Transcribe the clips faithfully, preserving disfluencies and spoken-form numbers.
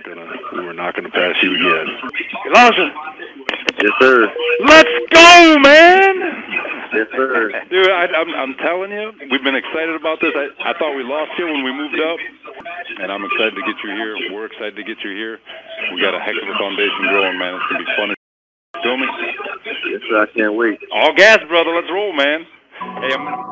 gonna we were not gonna pass you again. Elijah. Yes, sir. Let's go, man. Yes, sir. Dude, I, I'm I'm telling you, we've been excited about this. I, I thought we lost you when we moved up, and I'm excited to get you here. We're excited to get you here. We got a heck of a foundation growing, man. It's gonna be fun. Feel me? Yes, sir. I can't wait. All gas, brother. Let's roll, man. Hey, I'm gonna.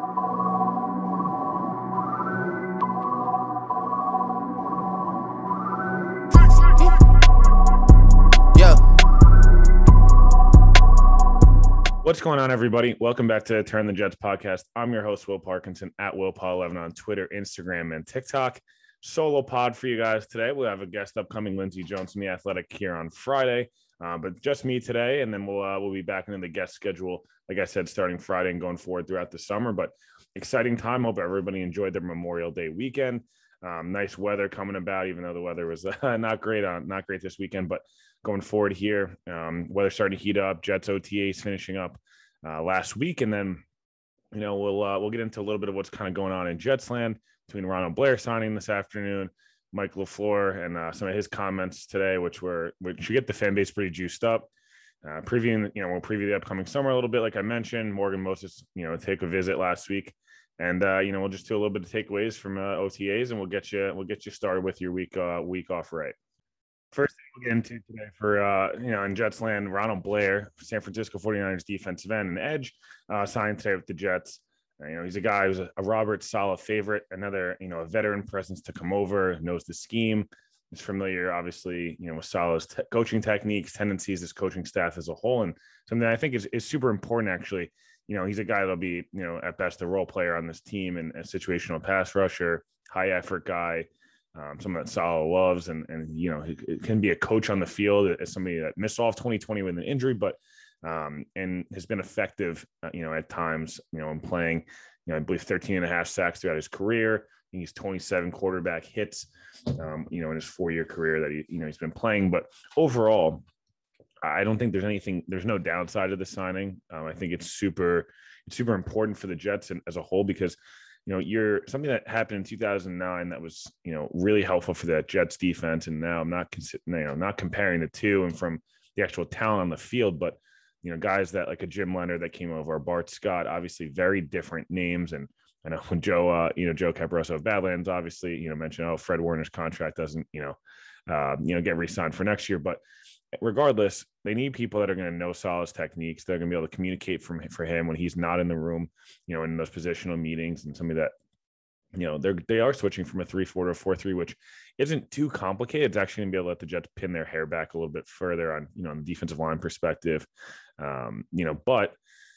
What's going on, everybody? Welcome back to Turn the Jets podcast. I'm your host, Will Parkinson, at Will Paul eleven on Twitter, Instagram, and TikTok. Solo pod for you guys today. We'll have a guest upcoming, Lindsey Jones from The Athletic, here on Friday, uh, but just me today, and then we'll uh, we'll be back into the guest schedule, like I said, starting Friday and going forward throughout the summer. But exciting time. Hope everybody enjoyed their Memorial Day weekend. Um, nice weather coming about, even though the weather was uh, not great on not great this weekend, but going forward here, um, weather starting to heat up. Jets O T As finishing up uh, last week, and then you know we'll uh, we'll get into a little bit of what's kind of going on in Jets land between Ronald Blair signing this afternoon, Mike LaFleur, and uh, some of his comments today, which were which should get the fan base pretty juiced up. Uh, previewing, you know, we'll preview the upcoming summer a little bit, like I mentioned. Morgan Moses, you know, take a visit last week. And, uh, you know, we'll just do a little bit of takeaways from uh, O T As, and we'll get you we'll get you started with your week uh, week off right. First thing we'll get into today for, uh, you know, in Jets land, Ronald Blair, San Francisco forty-niners defensive end and edge, uh, signed today with the Jets. Uh, you know, he's a guy who's a, a Robert Saleh favorite, another, you know, a veteran presence to come over, knows the scheme, is familiar, obviously, you know, with Saleh's te- coaching techniques, tendencies, his coaching staff as a whole, and something I think is, is super important, actually. You know, he's a guy that'll be, you know, at best a role player on this team and a situational pass rusher, high effort guy, um, someone that Saleh loves. And, and, you know, he, he can be a coach on the field as somebody that missed all of twenty twenty with an injury, but, um, and has been effective, uh, you know, at times, you know, in playing, you know, I believe thirteen and a half sacks throughout his career. He's twenty-seven quarterback hits, um, you know, in his four year career that he, you know, he's been playing, but overall, I don't think there's anything, there's no downside to the signing. Um, I think it's super, it's super important for the Jets and as a whole, because, you know, you're something that happened in two thousand nine that was, you know, really helpful for that Jets defense. And now I'm not, you know, not comparing the two and from the actual talent on the field, but, you know, guys that like a Jim Leonard that came over, Bart Scott, obviously very different names. And I know when Joe, uh, you know, Joe Caparoso of Badlands, obviously, you know, mentioned, oh, Fred Warner's contract doesn't, you know, uh, you know, get re-signed for next year, but regardless, they need people that are going to know Saleh's techniques. They're going to be able to communicate from for him when he's not in the room, you know, in those positional meetings, and somebody that, you know, they're they are switching from a three four to a four three, which isn't too complicated. It's actually going to be able to let the Jets pin their hair back a little bit further on, you know, on the defensive line perspective, um, you know. But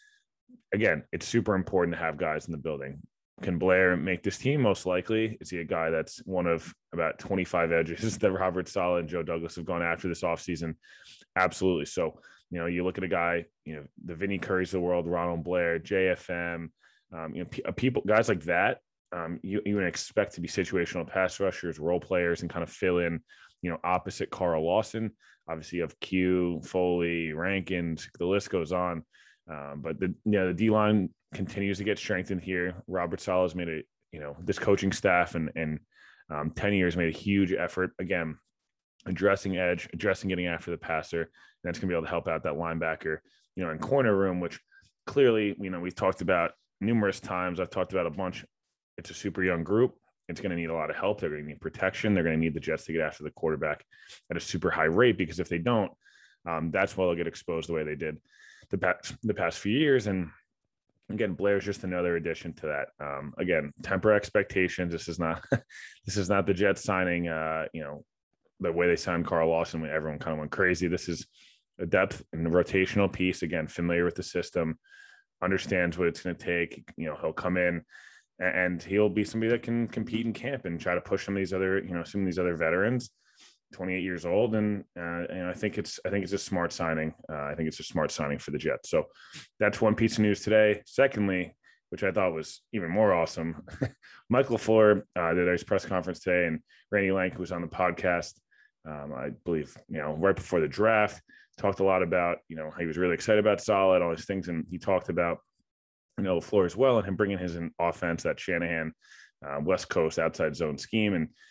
again, it's super important to have guys in the building. Can Blair make this team? Most likely. Is he a guy that's one of about twenty-five edges that Robert Saleh and Joe Douglas have gone after this offseason? Absolutely. So, you know, you look at a guy, you know, the Vinny Currys of the world, Ronald Blair, J F M, um, you know, p- people, guys like that, um, you, you would expect to be situational pass rushers, role players, and kind of fill in, you know, opposite Carl Lawson. Obviously, you have Q, Foley, Rankins, the list goes on. Um, but the you know the D line continues to get strengthened here. Robert Saleh has made a you know this coaching staff and and um, ten years made a huge effort again addressing edge, addressing getting after the passer. And that's gonna be able to help out that linebacker you know in corner room, which clearly you know we've talked about numerous times. I've talked about a bunch. It's a super young group. It's going to need a lot of help. They're going to need protection. They're going to need the Jets to get after the quarterback at a super high rate, because if they don't, um, that's why they'll get exposed the way they did the past, the past few years. And again, Blair's just another addition to that. Um, again, temper expectations. This is not, this is not the Jets signing, uh, you know, the way they signed Carl Lawson when everyone kind of went crazy. This is a depth and a rotational piece. Again, familiar with the system, understands what it's going to take. You know, he'll come in and he'll be somebody that can compete in camp and try to push some of these other, you know, some of these other veterans. twenty-eight years old, and uh, and I think it's I think it's a smart signing. Uh, I think it's a smart signing for the Jets. So that's one piece of news today. Secondly, which I thought was even more awesome, Mike LaFleur uh, did his press conference today, and Randy Lank, who was on the podcast, um, I believe, you know, right before the draft, talked a lot about, you know, he was really excited about Saleh, all these things, and he talked about, you know, LaFleur as well, and him bringing his offense, that Shanahan uh, West Coast outside zone scheme, and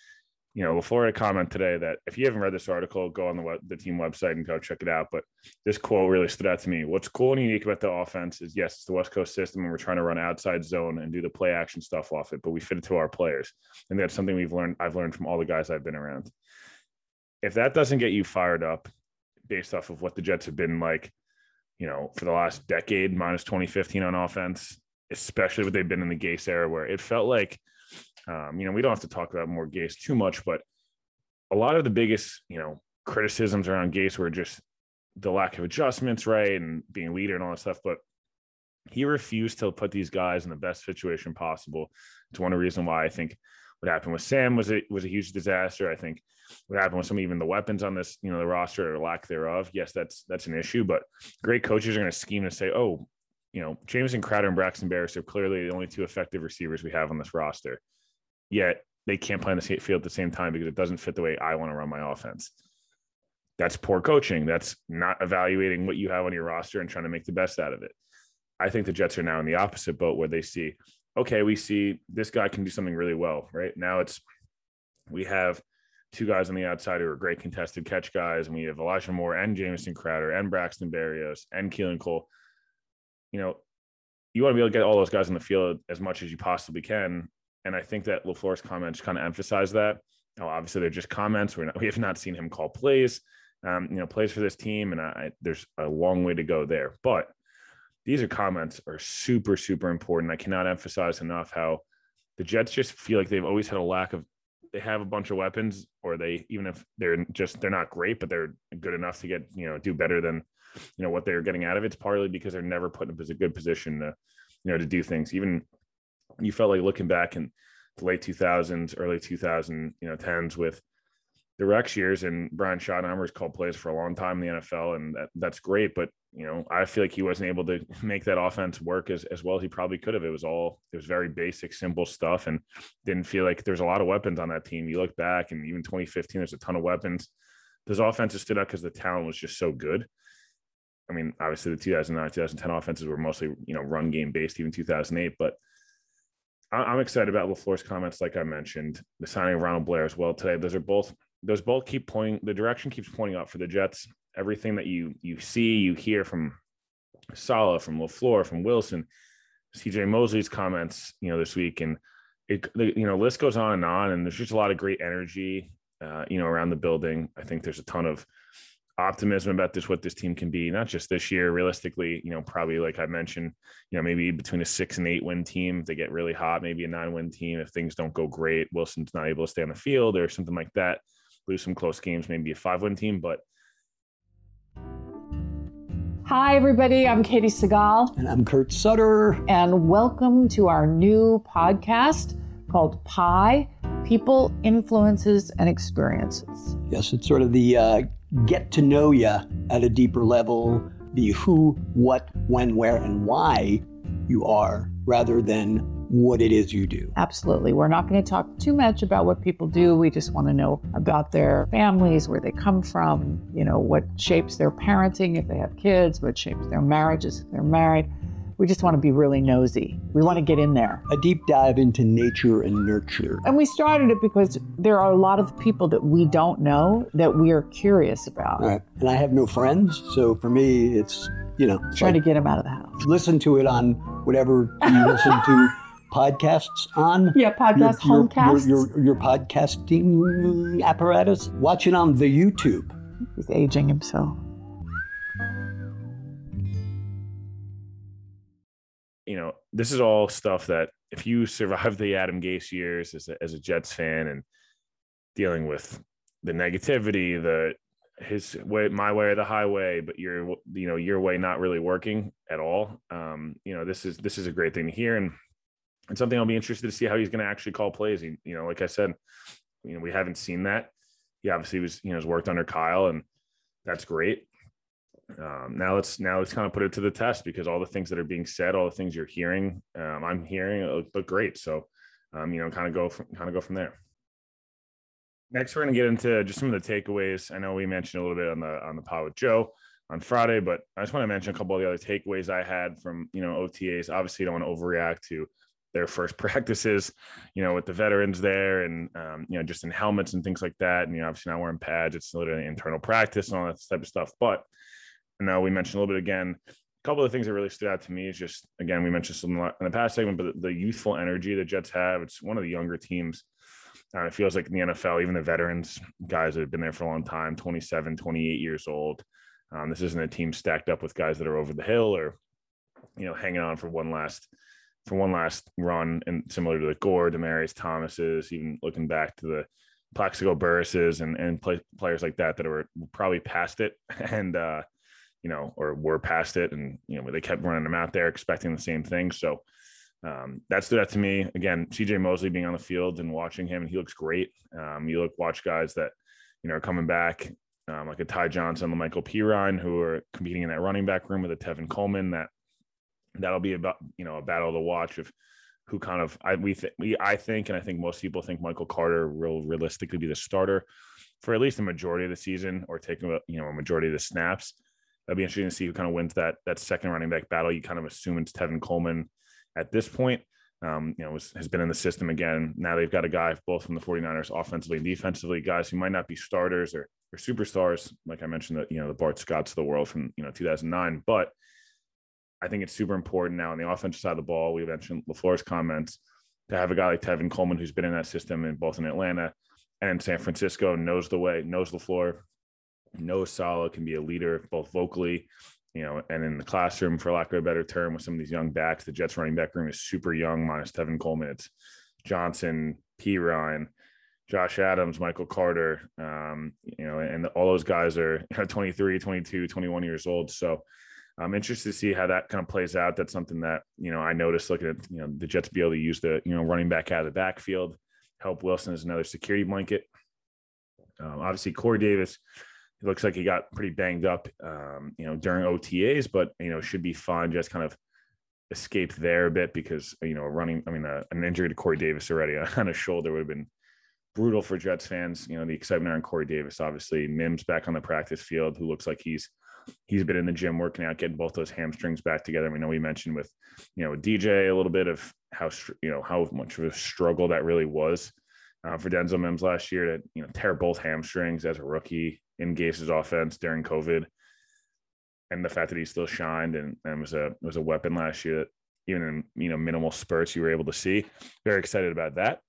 you know, LaFleur had a comment today that if you haven't read this article, go on the web, the team website and go check it out. But this quote really stood out to me. What's cool and unique about the offense is, yes, it's the West Coast system, and we're trying to run outside zone and do the play action stuff off it, but we fit it to our players. And that's something we've learned. I've learned from all the guys I've been around. If that doesn't get you fired up based off of what the Jets have been like, you know, for the last decade, minus twenty fifteen on offense, especially what they've been in the Gase era, where it felt like, um, you know, we don't have to talk about more Gase too much, but a lot of the biggest, you know, criticisms around Gase were just the lack of adjustments, right, and being a leader and all that stuff. But he refused to put these guys in the best situation possible. It's one reason why I think what happened with Sam was a, was a huge disaster. I think what happened with some even the weapons on this, you know, the roster or lack thereof. Yes, that's that's an issue, but great coaches are going to scheme to say, oh, you know, Jamison Crowder and Braxton Berrios are clearly the only two effective receivers we have on this roster. Yet they can't play on the same field at the same time because it doesn't fit the way I want to run my offense. That's poor coaching. That's not evaluating what you have on your roster and trying to make the best out of it. I think the Jets are now in the opposite boat where they see, okay, we see this guy can do something really well, right? Now it's, we have two guys on the outside who are great contested catch guys, and we have Elijah Moore and Jamison Crowder and Braxton Berrios and Keelan Cole. You know, you want to be able to get all those guys in the field as much as you possibly can. And I think that LaFleur's comments kind of emphasize that. Now, obviously, they're just comments. We're not, we have not seen him call plays, um, you know, plays for this team. And I, there's a long way to go there. But these are comments are super, super important. I cannot emphasize enough how the Jets just feel like they've always had a lack of, they have a bunch of weapons, or they, even if they're just, they're not great, but they're good enough to get, you know, do better than, you know, what they're getting out of it. It's partly because they're never put in a good position to, you know, to do things. Even you felt like looking back in the late two thousands, early two thousand, you know, tens with the Rex years, and Brian Schottenheimer's called plays for a long time in the N F L, and that, that's great. But, you know, I feel like he wasn't able to make that offense work as, as well as he probably could have. It was all, it was very basic, simple stuff, and didn't feel like there's a lot of weapons on that team. You look back, and even twenty fifteen, there's a ton of weapons. Those offenses stood out because the talent was just so good. I mean, obviously the two thousand nine, two thousand ten offenses were mostly, you know, run game based, even two thousand eight, but I'm excited about LaFleur's comments. Like I mentioned, the signing of Ronald Blair as well today. Those are both, those both keep pointing, the direction keeps pointing up for the Jets. Everything that you, you see, you hear from Saleh, from LaFleur, from Wilson, C J Mosley's comments, you know, this week, and it, the, you know, list goes on and on, and there's just a lot of great energy, uh, you know, around the building. I think there's a ton of optimism about this, what this team can be, not just this year, realistically, you know, probably like I mentioned, you know, maybe between a six and eight win team, if they get really hot, maybe a nine win team. If things don't go great, Wilson's not able to stay on the field or something like that, lose some close games, maybe a five win team. But hi, everybody. I'm Katie Segal. And I'm Kurt Sutter. And welcome to our new podcast called Pi, People, Influences, and Experiences. Yes, it's sort of the uh, get to know you at a deeper level, the who, what, when, where, and why you are, rather than what it is you do. Absolutely. We're not going to talk too much about what people do. We just want to know about their families, where they come from, you know, what shapes their parenting if they have kids, what shapes their marriages if they're married. We just want to be really nosy. We want to get in there. A deep dive into nature and nurture. And we started it because there are a lot of people that we don't know that we are curious about. Right. And I have no friends, so for me, it's, you know. Trying like, to get them out of the house. Listen to it on whatever you listen to podcasts on. Yeah, podcast, your, homecasts. Your, your, your podcasting apparatus. Watch it on the YouTube. He's aging himself. You know, this is all stuff that if you survive the Adam Gase years as a, as a Jets fan and dealing with the negativity, the his way, my way or the highway, but your, you know, your way not really working at all. Um, you know, this is, this is a great thing to hear. And it's something I'll be interested to see how he's going to actually call plays. He, you know, like I said, you know, we haven't seen that. He obviously was, you know, has worked under Kyle, and that's great. Um, now let's now let's kind of put it to the test, because all the things that are being said, all the things you're hearing, um, I'm hearing look, look great. So, um, you know, kind of go from kind of go from there. Next, we're going to get into just some of the takeaways. I know we mentioned a little bit on the on the pod with Joe on Friday, but I just want to mention a couple of the other takeaways I had from, you know, O T As. Obviously, you don't want to overreact to their first practices, you know, with the veterans there and, um, you know, just in helmets and things like that. And, you know, obviously not wearing pads, it's literally internal practice and all that type of stuff. But now we mentioned a little bit again, a couple of things that really stood out to me is just, again, we mentioned some in the past segment, but the youthful energy the Jets have. It's one of the younger teams. Uh, it feels like in the N F L, even the veterans, guys that have been there for a long time, twenty-seven, twenty-eight years old. Um, this isn't a team stacked up with guys that are over the hill or, you know, hanging on for one last, for one last run. And similar to the Gore, Demaryius Thomases, even looking back to the Plaxico Burress's and, and play, players like that, that are probably past it and, uh, you know, or were past it. And, you know, they kept running them out there expecting the same thing. So, Um, that stood out to me. Again, C J Mosley being on the field and watching him, and he looks great. Um, you look, watch guys that, you know, are coming back, um, like a Ty Johnson, the Michael Pirine, who are competing in that running back room with a Tevin Coleman. That that'll be about, you know, a battle to watch of who kind of I we, th- we I think, and I think most people think Michael Carter will realistically be the starter for at least the majority of the season, or taking a, you know, a majority of the snaps. That'd be interesting to see who kind of wins that that second running back battle. You kind of assume it's Tevin Coleman at this point. Um, you know, was, has been in the system again. Now they've got a guy both from the 49ers offensively and defensively, guys who might not be starters or, or superstars. Like I mentioned, that, you know, the Bart Scotts of the world from, you know, two thousand nine, but I think it's super important now on the offensive side of the ball. We mentioned LaFleur's comments to have a guy like Tevin Coleman, who's been in that system in both in Atlanta and San Francisco, knows the way, knows LaFleur, knows Saleh, can be a leader, both vocally, you know, and in the classroom, for lack of a better term, with some of these young backs. The Jets running back room is super young, minus Tevin Coleman. It's Johnson, Pirine, Josh Adams, Michael Carter, um, you know, and all those guys are, you know, twenty-three, twenty-two, twenty-one years old. So I'm interested to see how that kind of plays out. That's something that, you know, I noticed looking at, you know, the Jets be able to use the, you know, running back out of the backfield. Help Wilson is another security blanket. Um, obviously, Corey Davis, it looks like he got pretty banged up, um, you know, during O T As, but, you know, should be fine. Just kind of escaped there a bit because, you know, running, I mean, uh, an injury to Corey Davis already on his shoulder would have been brutal for Jets fans. You know, the excitement around Corey Davis, obviously. Mims back on the practice field, who looks like he's he's been in the gym working out, getting both those hamstrings back together. We know we mentioned with, you know, D J a little bit of how, you know, how much of a struggle that really was uh, for Denzel Mims last year to, you know, tear both hamstrings as a rookie in Gase's offense during COVID, and the fact that he still shined and, and was a was a weapon last year that even in, you know, minimal spurts you were able to see. Very excited about that.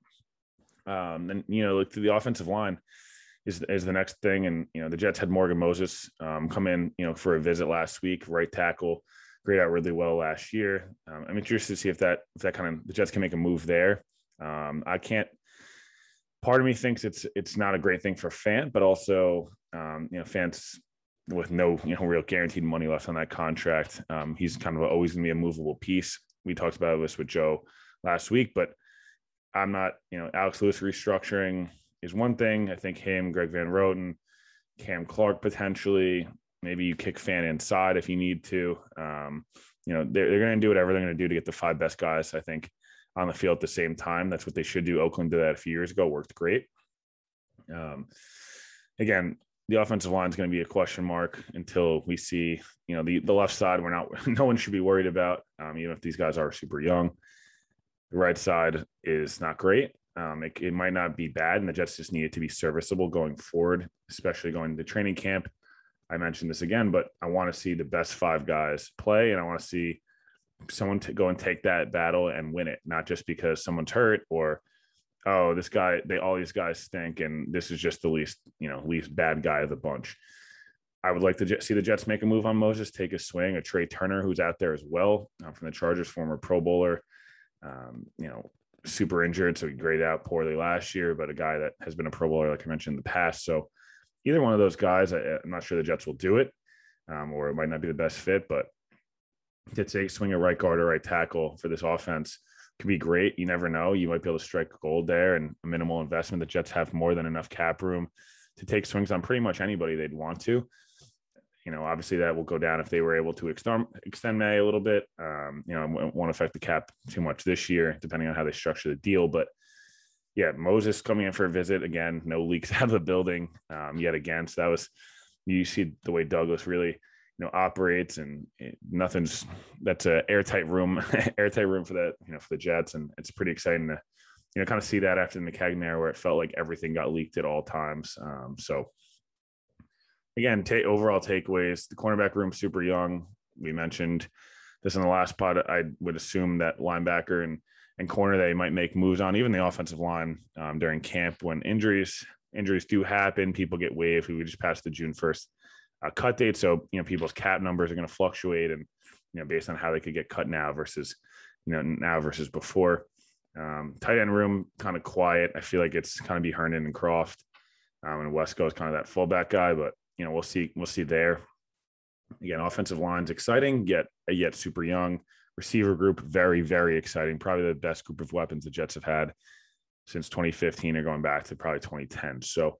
Um, and, you know, look to the offensive line is is the next thing. And, you know, the Jets had Morgan Moses um, come in, you know, for a visit last week, right tackle, grayed out really well last year. Um, I'm interested to see if that if that kind of the Jets can make a move there. Um, I can't. Part of me thinks it's it's not a great thing for Fant, but also, um, you know, Fant's with no, you know, real guaranteed money left on that contract. Um, he's kind of always going to be a movable piece. We talked about this with Joe last week, but I'm not, you know, Alex Lewis restructuring is one thing. I think him, Greg Van Roten, Cam Clark potentially. Maybe you kick Fant inside if you need to. Um, you know, they're, they're going to do whatever they're going to do to get the five best guys, I think, on the field at the same time. That's what they should do. Oakland did that a few years ago, worked great. Um, again, the offensive line is going to be a question mark until we see, you know, the, the left side, we're not, no one should be worried about, um, even if these guys are super young. The right side is not great. Um, it, it might not be bad, and the Jets just need it to be serviceable going forward, especially going to training camp. I mentioned this again, but I want to see the best five guys play, and I want to see someone to go and take that battle and win it, not just because someone's hurt or, oh, this guy, they, all these guys stink, and this is just the least, you know, least bad guy of the bunch. I would like to see the Jets make a move on Moses, take a swing, a Trey Turner, who's out there as well, uh, from the Chargers, former Pro Bowler, um, you know, super injured, so he graded out poorly last year, but a guy that has been a Pro Bowler, like I mentioned in the past. So either one of those guys, I, I'm not sure the Jets will do it, um, or it might not be the best fit, but to take swing a right guard or right tackle for this offense could be great. You never know. You might be able to strike gold there, and a minimal investment. The Jets have more than enough cap room to take swings on pretty much anybody they'd want to. You know, obviously that will go down if they were able to extend, extend May a little bit. Um, you know, it won't affect the cap too much this year, depending on how they structure the deal. But yeah, Moses coming in for a visit again, no leaks out of the building um, yet again. So that was, you see the way Douglas really, you know, operates, and it, nothing's that's a airtight room, airtight room for that, you know, for the Jets. And it's pretty exciting to, you know, kind of see that after the Maccagnan era, where it felt like everything got leaked at all times. Um, so again, ta- overall takeaways, the cornerback room, super young. We mentioned this in the last pod. I would assume that linebacker and, and corner, they might make moves on, even the offensive line um, during camp when injuries, injuries do happen. People get waived. We just passed the June first uh, cut date. So, you know, people's cap numbers are going to fluctuate, and, you know, based on how they could get cut now versus, you know, now versus before. Um, tight end room, kind of quiet. I feel like it's kind of be Herndon and Croft. Um, and Wesco is kind of that fullback guy, but, you know, we'll see, we'll see there. Again, offensive line's exciting, yet, yet super young. Receiver group, very, very exciting. Probably the best group of weapons the Jets have had since twenty fifteen, or going back to probably twenty ten. So,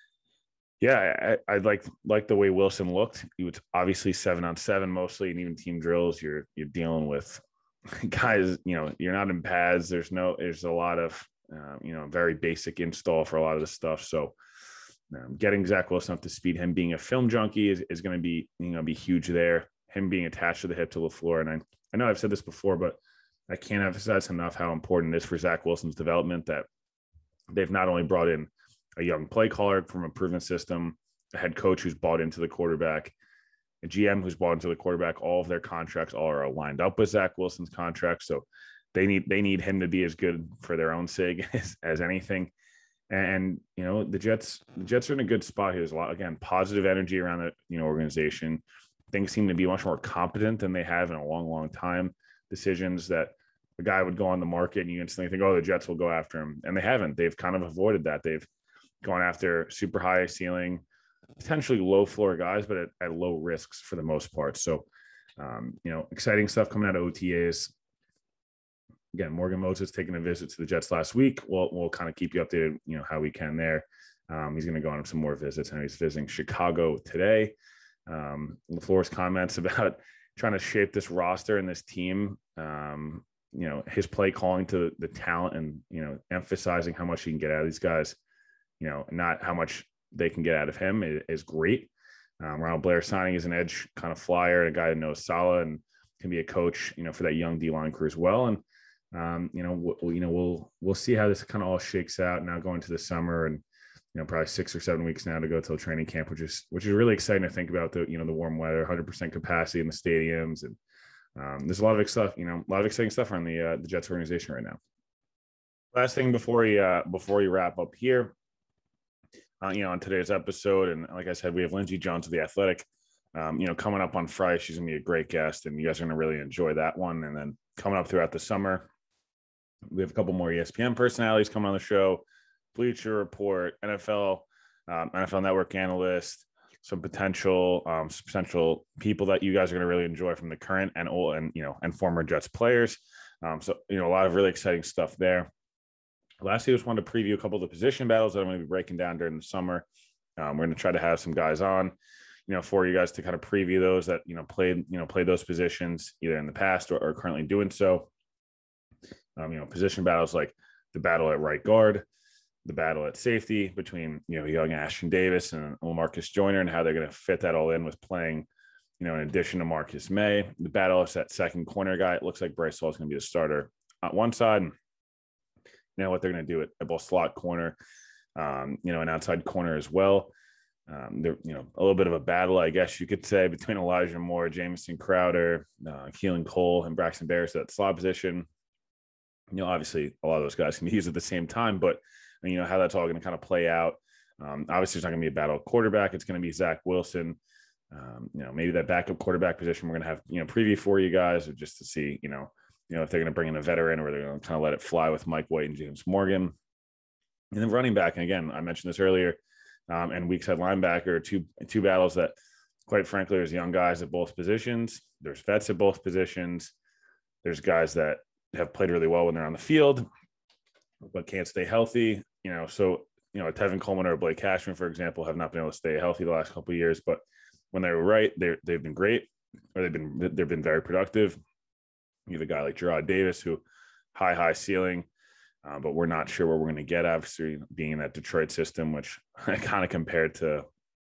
yeah, I, I like like the way Wilson looked. He was obviously seven on seven mostly, and even team drills. You're you're dealing with guys. You know, you're not in pads. There's no. There's a lot of uh, you know, very basic install for a lot of this stuff. So, um, getting Zach Wilson up to speed, him being a film junkie is, is going to be, you know, be huge there. Him being attached to the hip to LaFleur, and I I know I've said this before, but I can't emphasize enough how important it is for Zach Wilson's development that they've not only brought in a young play caller from a proven system, a head coach who's bought into the quarterback, a G M who's bought into the quarterback. All of their contracts all are lined up with Zach Wilson's contract. So they need, they need him to be as good for their own sake as, as anything. And, you know, the Jets, the Jets are in a good spot here. There's a lot, again, positive energy around the, you know, organization. Things seem to be much more competent than they have in a long, long time. Decisions that a guy would go on the market and you instantly think, oh, the Jets will go after him. And they haven't. They've kind of avoided that. They've gone after super high ceiling, potentially low floor guys, but at, at low risks for the most part. So, um, you know, exciting stuff coming out of O T As. Again, Morgan Moses taking a visit to the Jets last week. We'll, we'll kind of keep you updated, you know, how we can there. Um, he's going to go on some more visits, and he's visiting Chicago today. Um, LaFleur's comments about trying to shape this roster and this team, um, you know, his play calling to the talent and, you know, emphasizing how much he can get out of these guys, you know, not how much they can get out of him is, is great. Um, Ronald Blair signing as an edge kind of flyer, a guy that knows Saleh and can be a coach, you know, for that young D-line crew as well. And, um, you know, we'll, you know, we'll, we'll see how this kind of all shakes out now going to the summer, and, you know, probably six or seven weeks now to go till training camp, which is, which is really exciting to think about. The, you know, the warm weather, one hundred percent capacity in the stadiums. And um, there's a lot of stuff, you know, a lot of exciting stuff around the, uh, the Jets organization right now. Last thing before we, uh, before we wrap up here, uh, you know, on today's episode. And like I said, we have Lindsey Jones of The Athletic, um, you know, coming up on Friday. She's gonna be a great guest, and you guys are gonna really enjoy that one. And then coming up throughout the summer, we have a couple more E S P N personalities coming on the show. Bleacher Report, N F L, um, N F L Network analyst, some potential, um, some potential people that you guys are going to really enjoy from the current and old and, you know, and former Jets players. Um, so, you know, a lot of really exciting stuff there. Lastly, I just wanted to preview a couple of the position battles that I'm going to be breaking down during the summer. Um, we're going to try to have some guys on, you know, for you guys to kind of preview those that, you know, played, you know, played those positions either in the past or, or currently doing so. Um, you know, position battles like the battle at right guard, the battle at safety between, you know, young Ashton Davis and Lamarcus Joyner, and how they're going to fit that all in with playing, you know, in addition to Marcus May. The battle is that second corner guy. It looks like Bryce Hall is going to be the starter on one side. You know, what they're going to do at, at both slot corner, um, you know, an outside corner as well. Um, they're, you know, a little bit of a battle, I guess you could say, between Elijah Moore, Jamison Crowder, uh, Keelan Cole, and Braxton Berrios at that slot position. You know, obviously a lot of those guys can be used at the same time, but you know how that's all going to kind of play out. Um, obviously, it's not going to be a battle of quarterback. It's going to be Zach Wilson. Um, you know, maybe that backup quarterback position we're going to have, you know, preview for you guys, or just to see, you know, you know if they're going to bring in a veteran or they're going to kind of let it fly with Mike White and James Morgan. And then running back, and again, I mentioned this earlier, um, and weak side linebacker, two two battles that, quite frankly, there's young guys at both positions. There's vets at both positions. There's guys that have played really well when they're on the field, but can't stay healthy. You know, so, you know, Tevin Coleman or Blake Cashman, for example, have not been able to stay healthy the last couple of years, but when they were right, they they've been great, or they've been, they've been very productive. You have a guy like Gerard Davis, who high, high ceiling, uh, but we're not sure what we're going to get, obviously being in that Detroit system, which I kind of compared to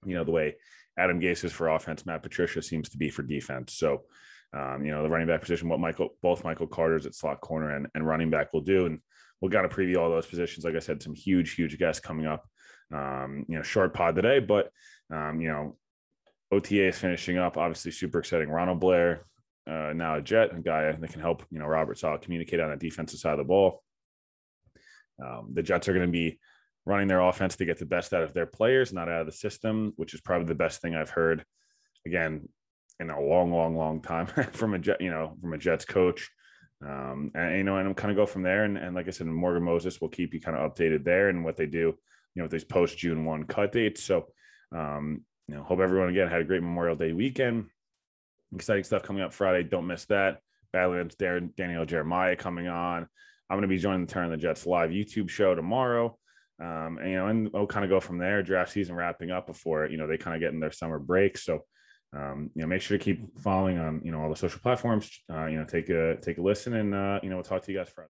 you know, the way Adam Gase is for offense, Matt Patricia seems to be for defense. So, um, you know, the running back position, what Michael, both Michael Carter's at slot corner and, and running back will do. And we'll kind of preview all those positions. Like I said, some huge, huge guests coming up. Um, you know, short pod today, but, um, you know, O T A is finishing up. Obviously, super exciting. Ronald Blair, uh, now a Jet, a guy that can help, you know, Robert Saleh communicate on the defensive side of the ball. Um, the Jets are going to be running their offense to get the best out of their players, not out of the system, which is probably the best thing I've heard, again, in a long, long, long time from a Jet, you know, from a Jets coach. Um, and, you know, and I'm kind of go from there. And, and like I said, Morgan Moses will keep you kind of updated there and what they do, you know, with these post June first cut dates. So, um, you know, hope everyone again had a great Memorial Day weekend. Exciting stuff coming up Friday. Don't miss that. Badlands, Daniel Jeremiah coming on. I'm going to be joining the Turn on the Jets live YouTube show tomorrow. Um, and, you know, and we'll kind of go from there. Draft season wrapping up before, you know, they kind of get in their summer break. So, um, you know, make sure to keep following on, you know, all the social platforms, uh, you know, take a, take a listen and, uh, you know, we'll talk to you guys Friday.